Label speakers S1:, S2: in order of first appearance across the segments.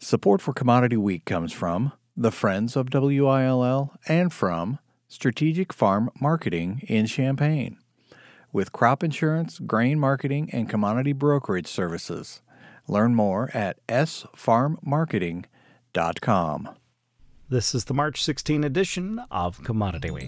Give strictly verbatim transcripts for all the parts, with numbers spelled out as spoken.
S1: Support for Commodity Week comes from the Friends of W I L L and from Strategic Farm Marketing in Champaign, with crop insurance, grain marketing, and commodity brokerage services. Learn more at s farm marketing dot com.
S2: This is the March sixteenth edition of Commodity Week.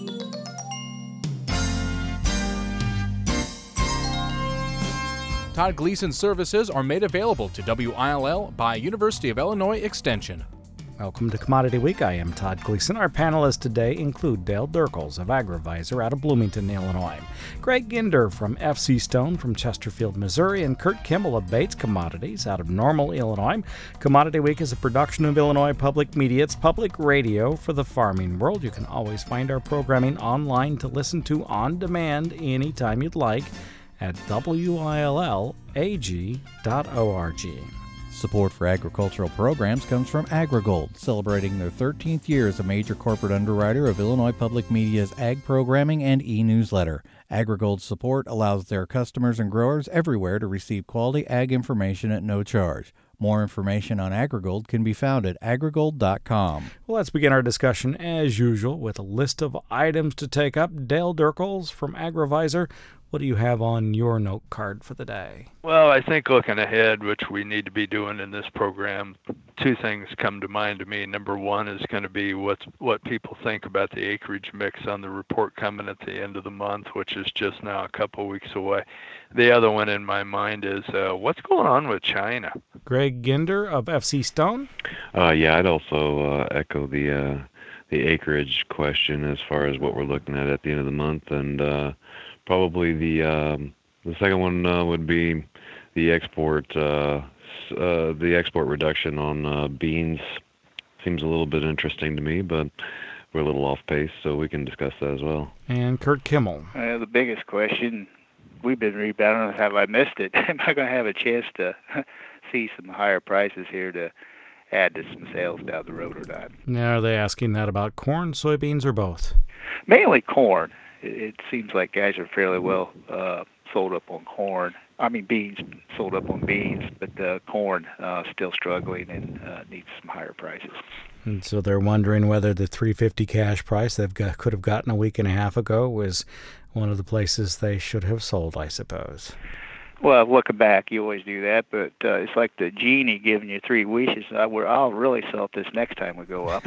S3: Todd Gleason services are made available to W I L L by University of Illinois Extension.
S2: Welcome to Commodity Week. I am Todd Gleason. Our panelists today include Dale Durkles of AgriVisor out of Bloomington, Illinois, Greg Ginder from F C Stone from Chesterfield, Missouri, and Kurt Kimmel of Bates Commodities out of Normal, Illinois. Commodity Week is a production of Illinois Public Media. It's public radio for the farming world. You can always find our programming online to listen to on demand anytime you'd like at w i l l a g dot org.
S1: Support for agricultural programs comes from AgriGold, celebrating their thirteenth year as a major corporate underwriter of Illinois Public Media's ag programming and e-newsletter. AgriGold's support allows their customers and growers everywhere to receive quality ag information at no charge. More information on AgriGold can be found at agrigold dot com.
S2: Well, let's begin our discussion, as usual, with a list of items to take up. Dale Durkles from AgriVisor, what do you have on your note card for the day?
S4: Well, I think looking ahead, which we need to be doing in this program, two things come to mind to me. Number one is going to be what's, what people think about the acreage mix on the report coming at the end of the month, which is just now a couple of weeks away. The other one in my mind is uh, what's going on with China?
S2: Greg Ginder of F C Stone?
S5: Uh, yeah, I'd also uh, echo the uh, the acreage question as far as what we're looking at at the end of the month, and uh, probably the um, the second one uh, would be the export uh, uh, the export reduction on uh, beans. Seems a little bit interesting to me, but we're a little off pace, so we can discuss that as well.
S2: And Kurt Kimmel.
S6: Uh, the biggest question, we've been rebounding. Have I missed it? Am I going to have a chance to see some higher prices here to add to some sales down the road or not?
S2: Now, are they asking that about corn, soybeans, or both?
S6: Mainly corn. It seems like guys are fairly well uh, sold up on corn. I mean, beans sold up on beans, but the corn uh, still struggling and uh, needs some higher prices.
S2: And so they're wondering whether the three fifty cash price they've got, could have gotten a week and a half ago was one of the places they should have sold, I suppose.
S6: Well, looking back, you always do that, but uh, it's like the genie giving you three wishes. I, we're, I'll really sell it this next time we go up.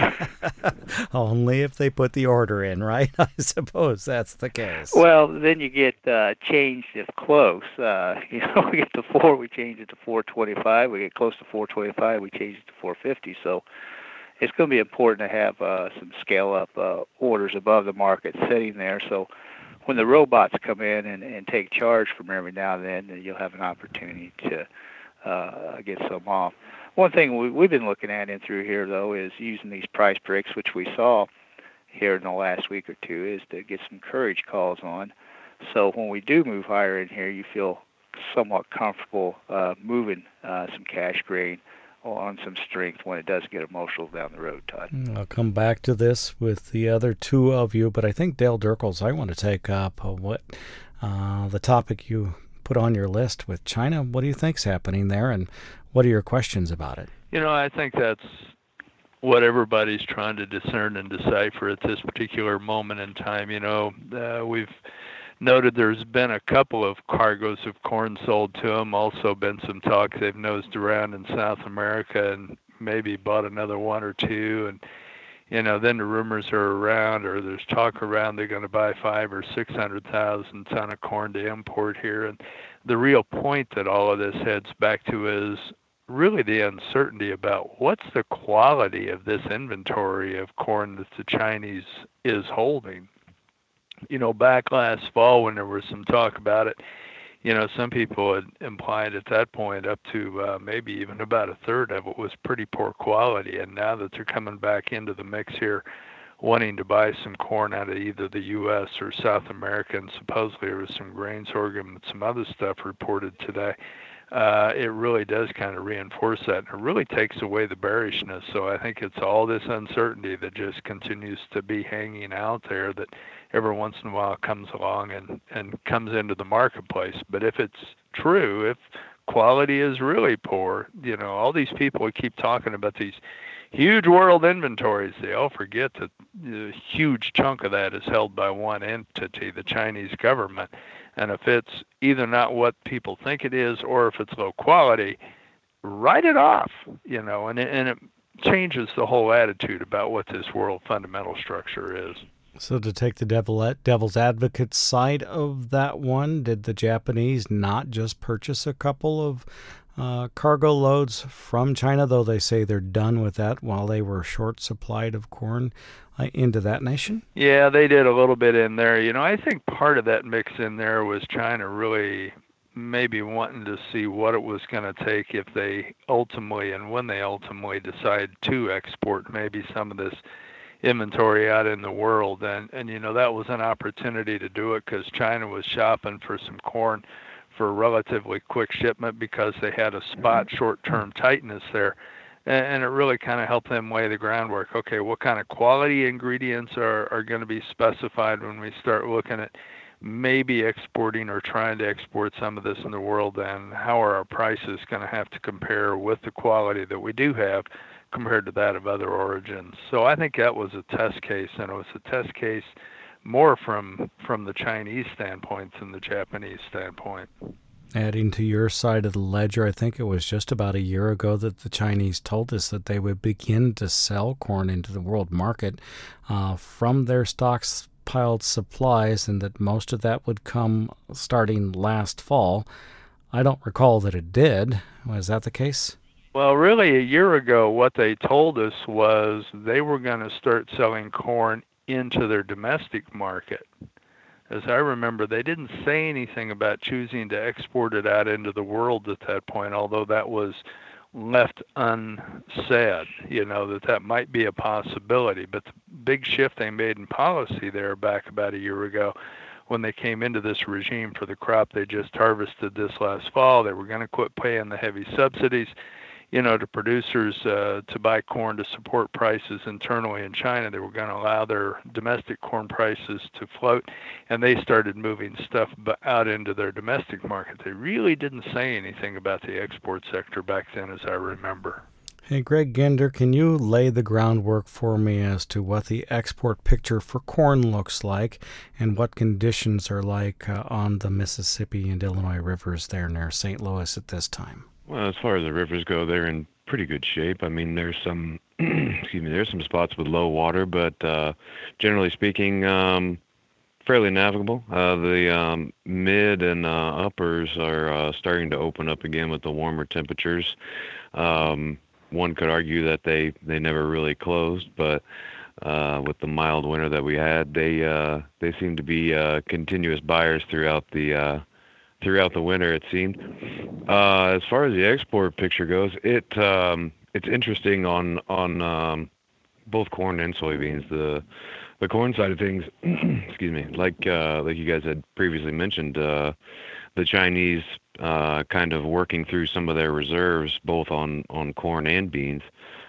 S2: Only if they put the order in, right? I suppose that's the case.
S6: Well, then you get uh, changed if close. Uh, you know, we get to four, we change it to four twenty-five. We get close to four twenty-five, we change it to four fifty. So it's going to be important to have uh, some scale-up uh, orders above the market sitting there. So when the robots come in and, and take charge from every now and then, then you'll have an opportunity to uh, get some off. One thing we, we've been looking at in through here, though, is using these price breaks, which we saw here in the last week or two, is to get some courage calls on. So when we do move higher in here, you feel somewhat comfortable uh, moving uh, some cash grain on some strength when it does get emotional down the road, Todd.
S2: I'll come back to this with the other two of you, but I think Dale Durkles, I want to take up uh, what uh, the topic you put on your list with China. What do you think's happening there, and what are your questions about it?
S4: You know, I think that's what everybody's trying to discern and decipher at this particular moment in time. You know, uh, we've noted there's been a couple of cargoes of corn sold to them. Also been some talk they've nosed around in South America and maybe bought another one or two. And, you know, then the rumors are around, or there's talk around they're going to buy five or six hundred thousand ton of corn to import here. And the real point that all of this heads back to is really the uncertainty about what's the quality of this inventory of corn that the Chinese is holding. You know, back last fall when there was some talk about it, you know, some people had implied at that point up to uh, maybe even about a third of it was pretty poor quality. And now that they're coming back into the mix here, wanting to buy some corn out of either the U S or South America, and supposedly there was some grain sorghum and some other stuff reported today, uh, it really does kind of reinforce that. And it really takes away the bearishness. So I think it's all this uncertainty that just continues to be hanging out there that every once in a while comes along and, and comes into the marketplace. But if it's true, if quality is really poor. You know, all these people who keep talking about these huge world inventories, they all forget that a huge chunk of that is held by one entity, the Chinese government. And if it's either not what people think it is or if it's low quality, write it off, you know, and it, and it changes the whole attitude about what this world fundamental structure is.
S2: So to take the devil, devil's advocate side of that one, did the Japanese not just purchase a couple of uh, cargo loads from China, though they say they're done with that, while they were short supplied of corn uh, into that nation?
S4: Yeah, they did a little bit in there. You know, I think part of that mix in there was China really maybe wanting to see what it was going to take if they ultimately and when they ultimately decide to export maybe some of this inventory out in the world. And, and you know, that was an opportunity to do it because China was shopping for some corn for a relatively quick shipment because they had a spot short-term tightness there. And, and it really kind of helped them lay the groundwork. Okay, what kind of quality ingredients are, are going to be specified when we start looking at maybe exporting or trying to export some of this in the world, and how are our prices going to have to compare with the quality that we do have compared to that of other origins. So I think that was a test case, and it was a test case more from from the Chinese standpoint than the Japanese standpoint.
S2: Adding to your side of the ledger, I think it was just about a year ago that the Chinese told us that they would begin to sell corn into the world market uh, from their stockpiled supplies, and that most of that would come starting last fall. I don't recall that it did. Was that the case?
S4: Well, really, a year ago, what they told us was they were going to start selling corn into their domestic market. As I remember, they didn't say anything about choosing to export it out into the world at that point, although that was left unsaid, you know, that that might be a possibility. But the big shift they made in policy there back about a year ago when they came into this regime for the crop they just harvested this last fall, they were going to quit paying the heavy subsidies, you know, to producers uh, to buy corn to support prices internally in China. They were going to allow their domestic corn prices to float, and they started moving stuff out into their domestic market. They really didn't say anything about the export sector back then, as I remember.
S2: Hey, Greg Ginder, can you lay the groundwork for me as to what the export picture for corn looks like and what conditions are like uh, on the Mississippi and Illinois rivers there near Saint Louis at this time?
S5: Well, as far as the rivers go, they're in pretty good shape. I mean, there's some, excuse me, there's some spots with low water, but uh, generally speaking, um, fairly navigable. Uh, the um, mid and uh, uppers are uh, starting to open up again with the warmer temperatures. Um, one could argue that they, they never really closed, but uh, with the mild winter that we had, they uh, they seem to be uh, continuous buyers throughout the uh, throughout the winter, it seemed. Uh, as far as the export picture goes, it um, it's interesting on on um, both corn and soybeans. The the corn side of things, excuse me, like uh, like you guys had previously mentioned, uh, the Chinese uh, kind of working through some of their reserves, both on, on corn and beans.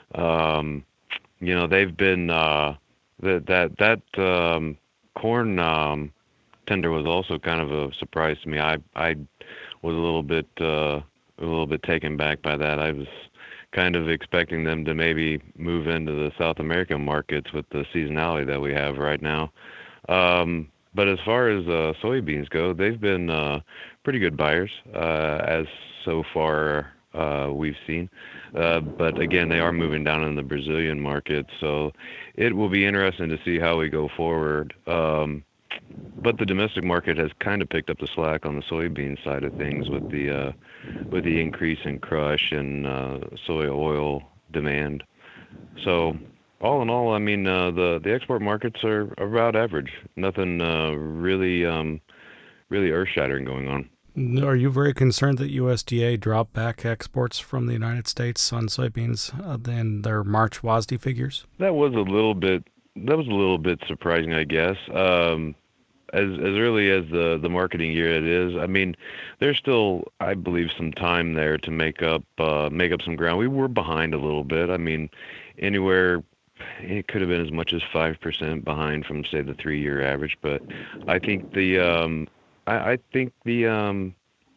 S5: Um, you know, they've been uh, that that that um, corn. Um, tender was also kind of a surprise to me. I I was a little bit uh, a little bit taken back by that. I was kind of expecting them to maybe move into the South American markets with the seasonality that we have right now. Um, but as far as uh, soybeans go, they've been uh, pretty good buyers uh, as so far uh, we've seen. Uh, but again, they are moving down in the Brazilian market, so it will be interesting to see how we go forward. Um, But the domestic market has kind of picked up the slack on the soybean side of things with the uh, with the increase in crush and uh, soy oil demand. So all in all, I mean, uh, the the export markets are about average. Nothing uh, really um, really earth-shattering going on.
S2: Are you very concerned that U S D A dropped back exports from the United States on soybeans uh, in their March W A S D figures?
S5: That was a little bit that was a little bit surprising, I guess. Um, As as early as the, the marketing year it is, I mean, there's still, I believe, some time there to make up uh, make up some ground. We were behind a little bit. I mean, anywhere, it could have been as much as five percent behind from, say, the three-year average. But I think the um, I, I think the um,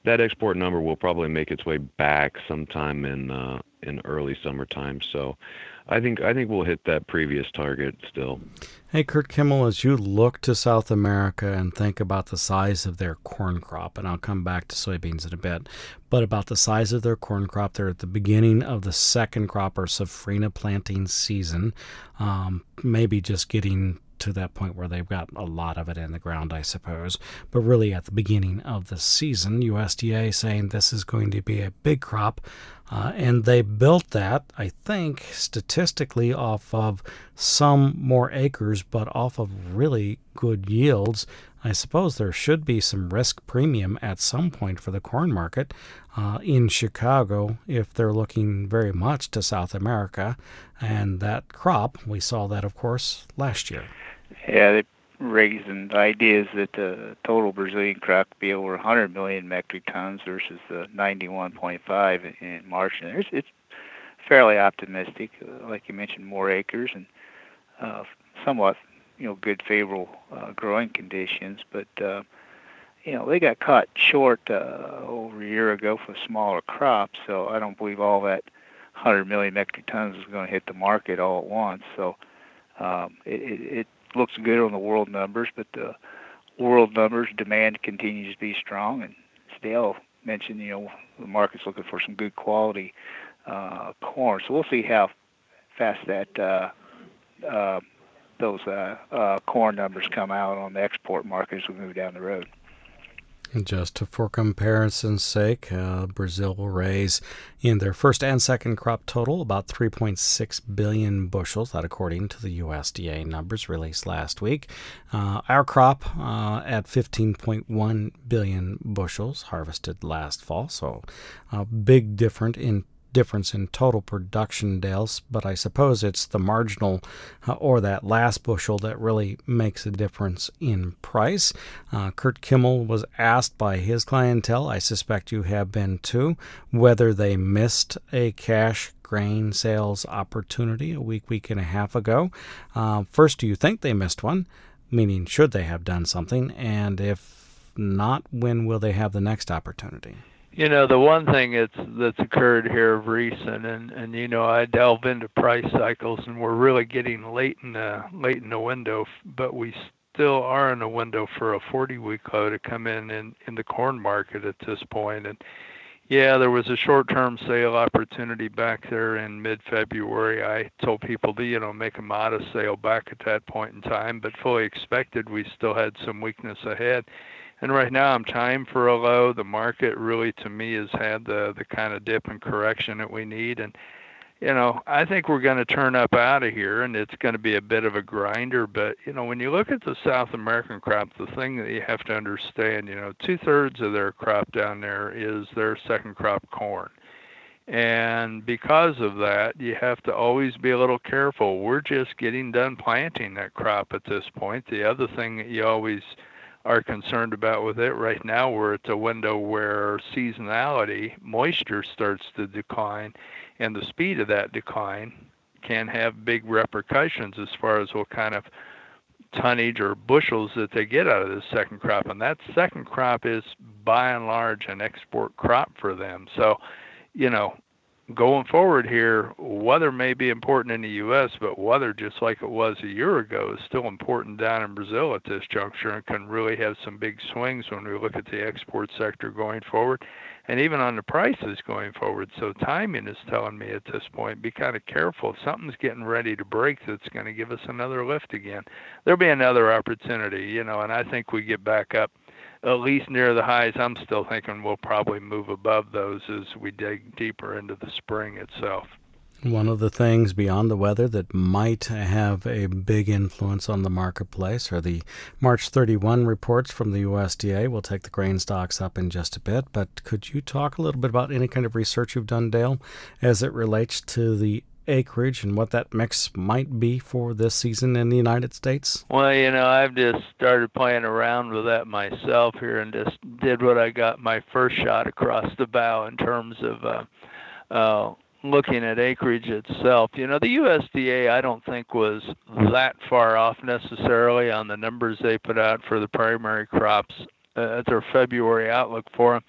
S5: that export number will probably make its way back sometime in uh, in early summertime. So I think I think we'll hit that previous target still.
S2: Hey, Kurt Kimmel, as you look to South America and think about the size of their corn crop, and I'll come back to soybeans in a bit, but about the size of their corn crop, they're at the beginning of the second crop or safrinha planting season, um, maybe just getting to that point where they've got a lot of it in the ground, I suppose. But really at the beginning of the season, U S D A saying this is going to be a big crop. Uh, and they built that, I think, statistically off of some more acres, but off of really good yields. I suppose there should be some risk premium at some point for the corn market uh, in Chicago if they're looking very much to South America. And that crop, we saw that, of course, last year.
S6: Yeah, they raising the ideas that the total Brazilian crop could be over one hundred million metric tons versus the ninety-one point five in March. And it's, it's fairly optimistic. Uh, like you mentioned, more acres and uh, somewhat, you know, good favorable uh, growing conditions. But uh, you know, they got caught short uh, over a year ago for smaller crops. So I don't believe all that one hundred million metric tons is going to hit the market all at once. So um, it, it, it looks good on the world numbers, but the world numbers demand continues to be strong. And Dale mentioned, you know, the market's looking for some good quality uh, corn. So we'll see how fast that uh, uh, those uh, uh, corn numbers come out on the export market as we move down the road.
S2: Just for comparison's sake, uh, Brazil will raise in their first and second crop total about three point six billion bushels, that according to the U S D A numbers released last week. Uh, our crop uh, at fifteen point one billion bushels harvested last fall, so a big difference in difference in total production, Dales, but I suppose it's the marginal uh, or that last bushel that really makes a difference in price. Uh, Kurt Kimmel was asked by his clientele, I suspect you have been too, whether they missed a cash grain sales opportunity a week, week and a half ago. Uh, first, do you think they missed one? Meaning, should they have done something? And if not, when will they have the next opportunity?
S4: You know, the one thing that's that's occurred here of recent, and, and you know, I delve into price cycles, and we're really getting late in the late in the window, but we still are in a window for a forty-week low to come in, in in the corn market at this point. And yeah, there was a short-term sale opportunity back there in mid-February. I told people to, you know, make a modest sale back at that point in time, but fully expected we still had some weakness ahead. And right now I'm timed for a low. The market really, to me, has had the, the kind of dip and correction that we need. And, you know, I think we're going to turn up out of here, and it's going to be a bit of a grinder. But, you know, when you look at the South American crop, the thing that you have to understand, you know, two-thirds of their crop down there is their second crop corn. And because of that, you have to always be a little careful. We're just getting done planting that crop at this point. The other thing that you always are concerned about with it right now, we're at a window where seasonality, moisture starts to decline, and the speed of that decline can have big repercussions as far as what kind of tonnage or bushels that they get out of this second crop. And that second crop is by and large an export crop for them. So, you know, going forward here, weather may be important in the U S, but weather, just like it was a year ago, is still important down in Brazil at this juncture and can really have some big swings when we look at the export sector going forward and even on the prices going forward. So timing is telling me at this point, be kind of careful. If something's getting ready to break that's going to give us another lift again, there'll be another opportunity, you know, and I think we get back up at least near the highs. I'm still thinking we'll probably move above those as we dig deeper into the spring itself.
S2: One of the things beyond the weather that might have a big influence on the marketplace are the March thirty-first reports from the U S D A. We'll take the grain stocks up in just a bit, but could you talk a little bit about any kind of research you've done, Dale, as it relates to the acreage and what that mix might be for this season in the United States?
S4: Well, you know, I've just started playing around with that myself here and just did what I got my first shot across the bow in terms of uh, uh, looking at acreage itself. You know, the U S D A, I don't think, was that far off necessarily on the numbers they put out for the primary crops uh, at their February outlook for them.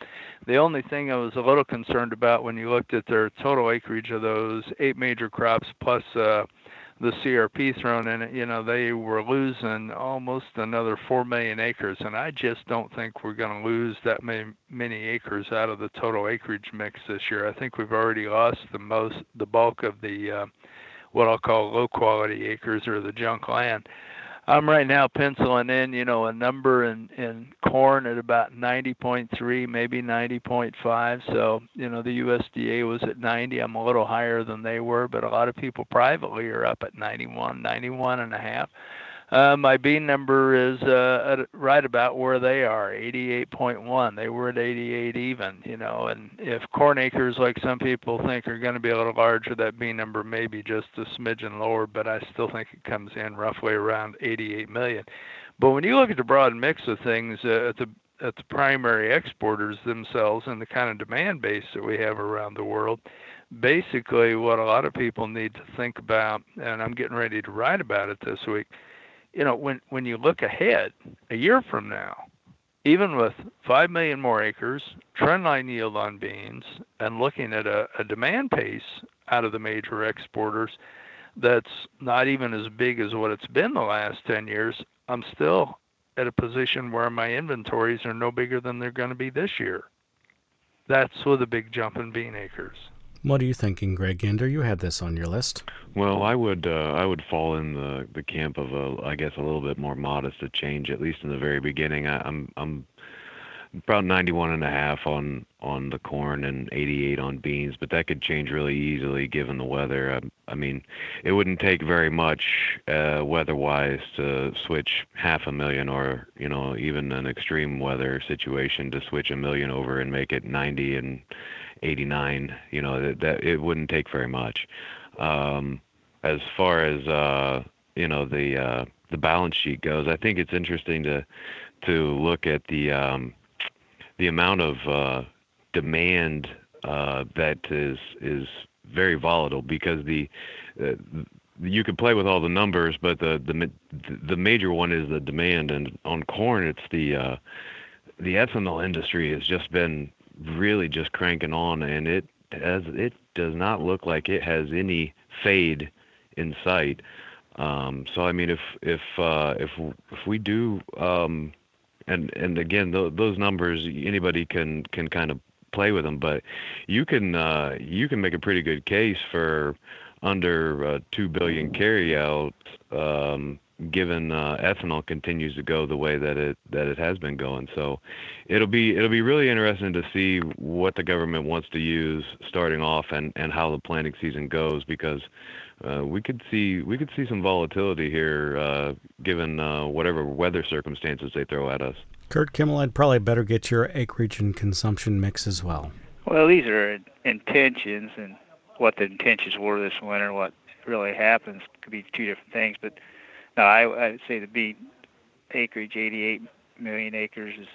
S4: The only thing I was a little concerned about when you looked at their total acreage of those eight major crops plus uh, the C R P thrown in it, you know, they were losing almost another four million acres, and I just don't think we're going to lose that many, many acres out of the total acreage mix this year. I think we've already lost the most, the bulk of the uh, what I'll call low quality acres or the junk land. I'm right now penciling in, you know, a number in, in corn at about ninety point three, maybe ninety point five. So, you know, the U S D A was at ninety. I'm a little higher than they were, but a lot of people privately are up at ninety-one, ninety-one and a half. Uh, my bean number is uh, at, right about where they are, eighty-eight point one. They were at eighty-eight even, you know, and if corn acres, like some people think, are going to be a little larger, that bean number may be just a smidgen lower, but I still think it comes in roughly around eighty-eight million. But when you look at the broad mix of things uh, at the at the primary exporters themselves and the kind of demand base that we have around the world, basically what a lot of people need to think about, and I'm getting ready to write about it this week, you know, when, when you look ahead a year from now, even with five million more acres, trendline yield on beans, and looking at a, a demand pace out of the major exporters that's not even as big as what it's been the last ten years, I'm still at a position where my inventories are no bigger than they're going to be this year. That's with a big jump in bean acres.
S2: What are you thinking, Greg Ginder? You had this on your list.
S5: Well, I would uh, I would fall in the, the camp of a I guess a little bit more modest a change, at least in the very beginning. I, I'm I'm about ninety-one and a half on on the corn and eighty-eight on beans, but that could change really easily given the weather. I, I mean, it wouldn't take very much uh, weather-wise to switch half a million, or you know, even an extreme weather situation to switch a million over and make it ninety and eighty-nine. You know, that, that it wouldn't take very much. Um, as far as uh, you know, the uh, the balance sheet goes, I think it's interesting to to look at the um, the amount of uh, demand uh, that is is very volatile, because the uh, you could play with all the numbers, but the the the major one is the demand. And on corn, it's the uh, the ethanol industry has just been really just cranking on, and it has it does not look like it has any fade in sight. Um, so I mean, if if uh, if if we do, um, and and again, th- those numbers, anybody can can kind of play with them, but you can uh, you can make a pretty good case for under uh, two billion carryout, um, given uh, ethanol continues to go the way that it that it has been going. So it'll be it'll be really interesting to see what the government wants to use starting off, and, and how the planting season goes, because uh, we could see we could see some volatility here, uh, given uh, whatever weather circumstances they throw at us.
S2: Kurt Kimmel, I'd probably better get your acreage and consumption mix as well.
S6: Well, these are intentions, and what the intentions were this winter, what really happens could be two different things. But no, I, I would say the beet acreage, eighty-eight million acres, is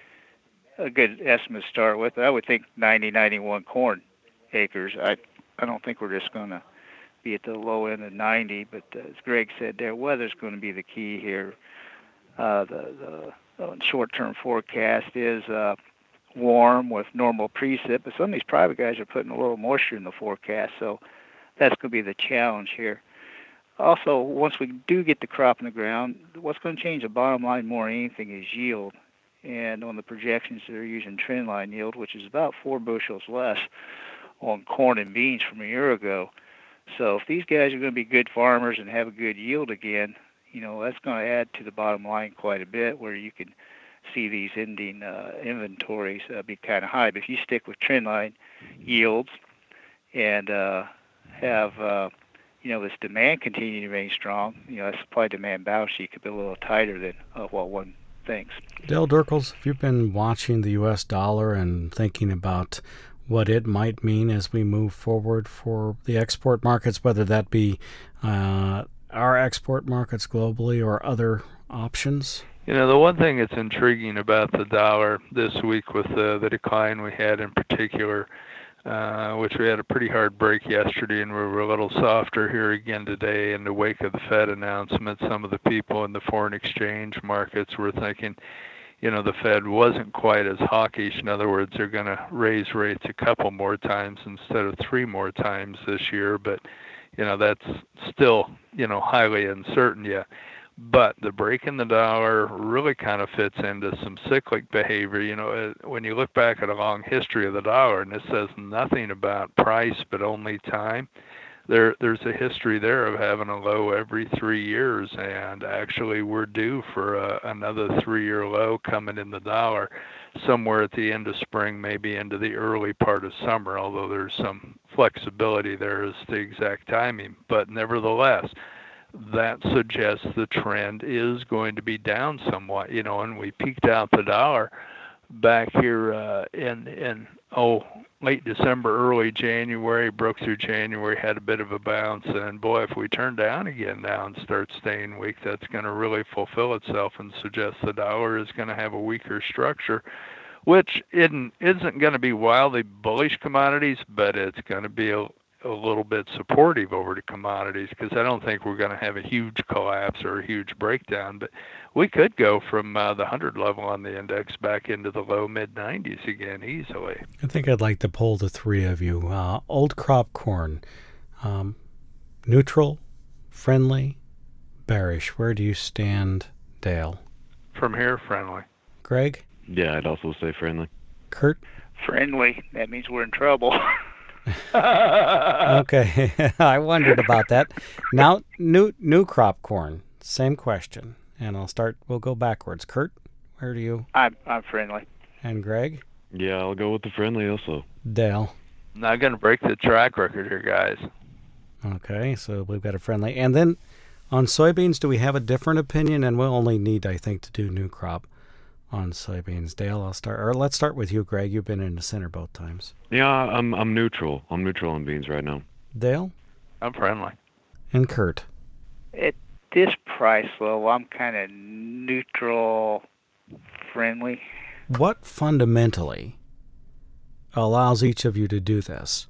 S6: a good estimate to start with. I would think ninety, ninety-one corn acres. I I don't think we're just going to be at the low end of ninety, but uh, as Greg said there, weather's going to be the key here. Uh, the, the uh, short-term forecast is uh, warm with normal precip, but some of these private guys are putting a little moisture in the forecast, so that's going to be the challenge here. Also, once we do get the crop in the ground, what's going to change the bottom line more than anything is yield. And on the projections, they're using trendline yield, which is about four bushels less on corn and beans from a year ago. So if these guys are going to be good farmers and have a good yield again, you know, that's going to add to the bottom line quite a bit, where you can see these ending uh, inventories uh, be kind of high. But if you stick with trendline yields and uh, have, uh, you know, this demand continue to remain strong, you know, that supply-demand balance sheet could be a little tighter than uh, what one thinks.
S2: Dale Dirkels, if you've been watching the U S dollar and thinking about what it might mean as we move forward for the export markets, whether that be uh, our export markets globally or other options?
S4: You know, the one thing that's intriguing about the dollar this week with the, the decline we had in particular, uh, which we had a pretty hard break yesterday, and we were a little softer here again today in the wake of the Fed announcement. Some of the people in the foreign exchange markets were thinking, you know, the Fed wasn't quite as hawkish. In other words, they're going to raise rates a couple more times instead of three more times this year. But, you know, that's still, you know, highly uncertain yet. But the break in the dollar really kind of fits into some cyclic behavior. You know, when you look back at a long history of the dollar, and it says nothing about price but only time, there there's a history there of having a low every three years, and actually we're due for a, another three-year low coming in the dollar somewhere at the end of spring, maybe into the early part of summer, although there's some flexibility there as to exact timing. But nevertheless, that suggests the trend is going to be down somewhat, you know, and we peaked out the dollar back here uh, in, in, oh, late December, early January, broke through January, had a bit of a bounce, and boy, if we turn down again now and start staying weak, that's going to really fulfill itself and suggest the dollar is going to have a weaker structure, which isn't, isn't going to be wildly bullish commodities, but it's going to be a a little bit supportive over to commodities, because I don't think we're going to have a huge collapse or a huge breakdown, but we could go from uh, the one hundred level on the index back into the low mid nineties again easily.
S2: I think I'd like to poll the three of you. Uh, old crop corn, um, neutral, friendly, bearish. Where do you stand, Dale?
S4: From here, friendly.
S2: Greg?
S5: Yeah, I'd also say friendly.
S2: Kurt?
S6: Friendly. That means we're in trouble.
S2: Okay, I wondered about that. Now, new new crop corn, same question, and I'll start. We'll go backwards. Kurt, where do you?
S6: I'm I'm friendly.
S2: And Greg?
S5: Yeah, I'll go with the friendly also.
S2: Dale?
S4: Not going to break the track record here, guys.
S2: Okay, so we've got a friendly. And then on soybeans, do we have a different opinion? And we'll only need, I think, to do new crop on soybeans. Dale, I'll start. Or let's start with you, Greg. You've been in the center both times.
S5: Yeah, I'm I'm neutral. I'm neutral on beans right now.
S2: Dale?
S4: I'm friendly.
S2: And Kurt?
S6: At this price level, I'm kind of neutral, friendly.
S2: What fundamentally allows each of you to do this?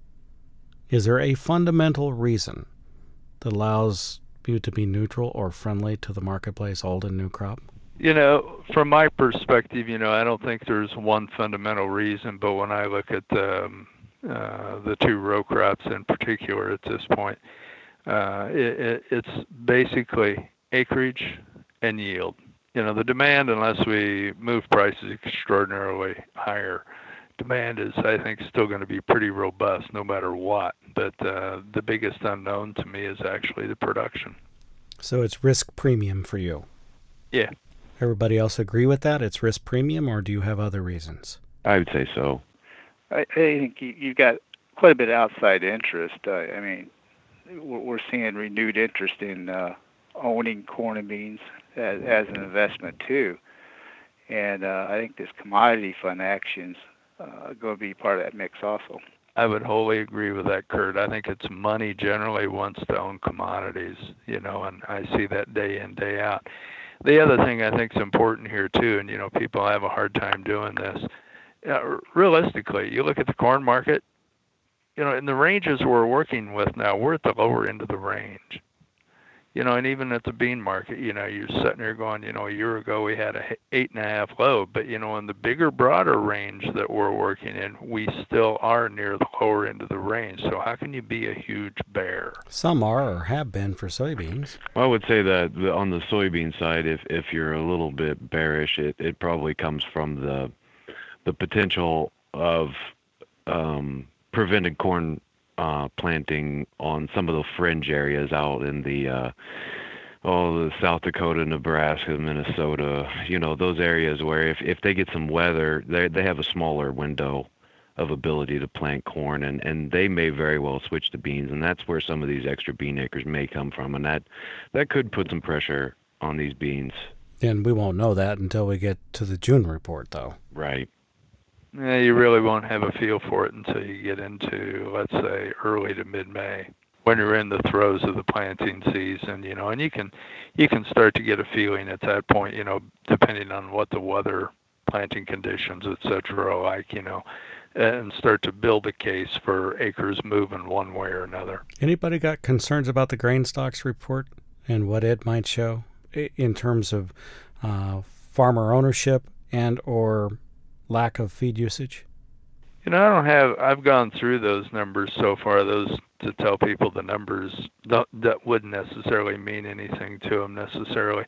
S2: Is there a fundamental reason that allows you to be neutral or friendly to the marketplace, old and new crop?
S4: You know, from my perspective, you know, I don't think there's one fundamental reason, but when I look at um, uh, the two row crops in particular at this point, uh, it, it, it's basically acreage and yield. You know, the demand, unless we move prices extraordinarily higher, demand is, I think, still going to be pretty robust no matter what. But uh, the biggest unknown to me is actually the production.
S2: So it's risk premium for you?
S4: Yeah.
S2: Everybody else agree with that? It's risk premium, or do you have other reasons?
S5: I would say so.
S6: I, I think you, you've got quite a bit of outside interest. Uh, I mean, we're seeing renewed interest in uh, owning corn and beans as, as an investment too. And uh, I think this commodity fund action's uh, going to be part of that mix also.
S4: I would wholly agree with that, Kurt. I think it's money generally wants to own commodities, you know, and I see that day in, day out. The other thing I think is important here too, and you know, people have a hard time doing this. Uh, realistically, you look at the corn market, you know, in the ranges we're working with now, we're at the lower end of the range. You know, and even at the bean market, you know, you're sitting there going, you know, a year ago we had a eight and a half low, but you know, in the bigger, broader range that we're working in, we still are near the lower end of the range. So how can you be a huge bear?
S2: Some are or have been for soybeans.
S5: I would say that the, on the soybean side, if if you're a little bit bearish, it, it probably comes from the the potential of um, prevented corn Uh, planting on some of the fringe areas out in the uh, oh the South Dakota, Nebraska, Minnesota, you know, those areas where if, if they get some weather, they they have a smaller window of ability to plant corn, and, and they may very well switch to beans, and that's where some of these extra bean acres may come from, and that that could put some pressure on these beans.
S2: And we won't know that until we get to the June report, though.
S5: Right.
S4: Yeah, you really won't have a feel for it until you get into, let's say, early to mid-May, when you're in the throes of the planting season, you know, and you can you can start to get a feeling at that point, you know, depending on what the weather, planting conditions, et cetera, are like, you know, and start to build a case for acres moving one way or another.
S2: Anybody got concerns about the grain stocks report and what it might show in terms of uh, farmer ownership and or lack of feed usage?
S4: You know, I don't have, I've gone through those numbers so far, those to tell people the numbers, that, that wouldn't necessarily mean anything to them necessarily.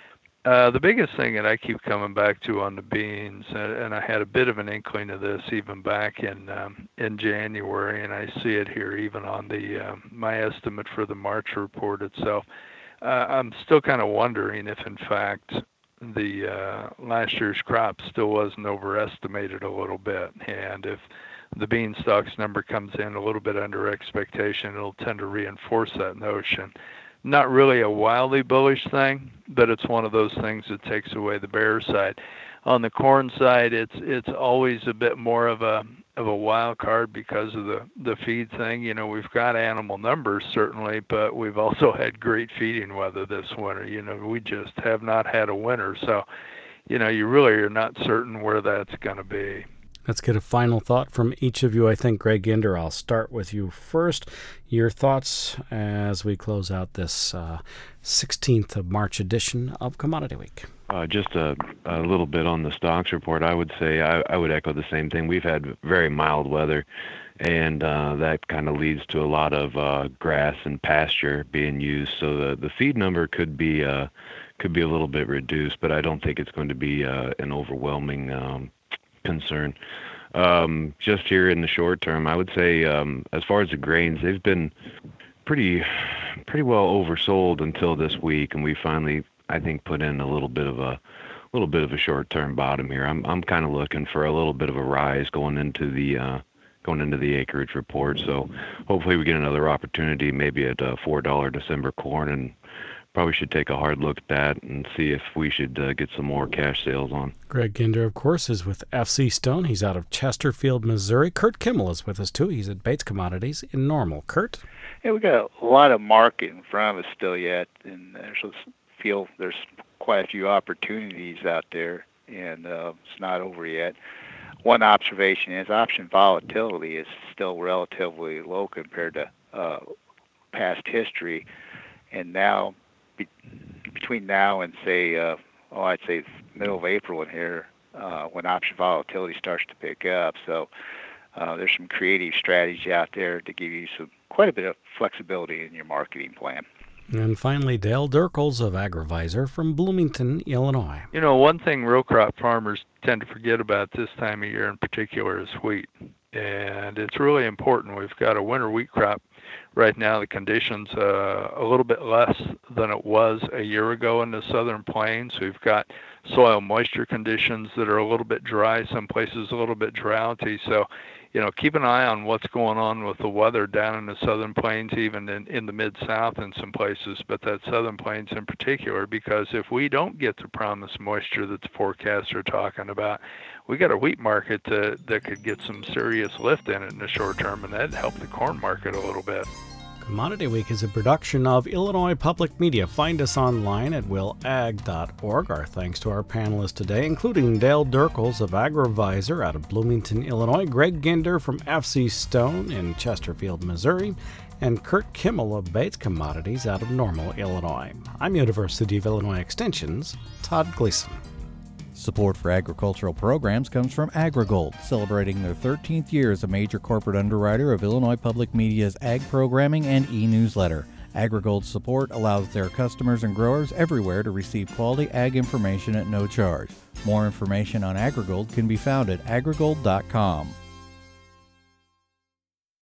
S4: Uh, the biggest thing that I keep coming back to on the beans, and, and I had a bit of an inkling of this even back in um, in January, and I see it here even on the um, my estimate for the March report itself. Uh, I'm still kind of wondering if, in fact, the uh, last year's crop still wasn't overestimated a little bit, and if the bean stocks number comes in a little bit under expectation, it'll tend to reinforce that notion. Not really a wildly bullish thing, but it's one of those things that takes away the bear side. On the corn side, it's it's always a bit more of a of a wild card because of the the feed thing. You know, we've got animal numbers certainly, but we've also had great feeding weather this winter. You know, we just have not had a winter, so you know, you really are not certain where that's going to be.
S2: Let's get a final thought from each of you. I think, Greg Ginder, I'll start with you first. Your thoughts as we close out this uh, sixteenth of March edition of Commodity Week.
S5: Uh, just a, a little bit on the stocks report. I would say I, I would echo the same thing. We've had very mild weather, and uh, that kind of leads to a lot of uh, grass and pasture being used. So the, the feed number could be uh, could be a little bit reduced, but I don't think it's going to be uh, an overwhelming um, concern. Um, just here in the short term, I would say um, as far as the grains, they've been pretty pretty well oversold until this week, and we finally, I think, put in a little bit of a little bit of a short-term bottom here. I'm I'm kind of looking for a little bit of a rise going into the uh, going into the acreage report. So hopefully we get another opportunity, maybe at uh, four dollar December corn, and probably should take a hard look at that and see if we should uh, get some more cash sales on.
S2: Greg Ginder, of course, is with F C Stone. He's out of Chesterfield, Missouri. Kurt Kimmel is with us, too. He's at Bates Commodities in Normal. Kurt?
S6: Yeah, we got a lot of market in front of us still yet, and there's a feel there's quite a few opportunities out there, and uh, it's not over yet. One observation is option volatility is still relatively low compared to uh, past history, and now be, between now and say, uh, oh, I'd say middle of April in here, uh, when option volatility starts to pick up. So uh, there's some creative strategy out there to give you some quite a bit of flexibility in your marketing plan.
S2: And finally, Dale Dirkels of AgriVisor from Bloomington, Illinois.
S4: You know, one thing row crop farmers tend to forget about this time of year in particular is wheat. And it's really important. We've got a winter wheat crop right now. The conditions uh, a little bit less than it was a year ago in the southern plains. We've got soil moisture conditions that are a little bit dry, some places a little bit droughty. So, you know, keep an eye on what's going on with the weather down in the southern plains, even in, in the mid-south in some places, but that southern plains in particular, because if we don't get the promised moisture that the forecasts are talking about, we got a wheat market to, that could get some serious lift in it in the short term, and that'd help the corn market a little bit.
S2: Commodity Week is a production of Illinois Public Media. Find us online at will ag dot org. Our thanks to our panelists today, including Dale Dirkels of AgriVisor out of Bloomington, Illinois, Greg Ginder from F C Stone in Chesterfield, Missouri, and Kurt Kimmel of Bates Commodities out of Normal, Illinois. I'm University of Illinois Extension's Todd Gleason.
S1: Support for agricultural programs comes from AgriGold, celebrating their thirteenth year as a major corporate underwriter of Illinois Public Media's ag programming and e-newsletter. AgriGold's support allows their customers and growers everywhere to receive quality ag information at no charge. More information on AgriGold can be found at agrigold dot com.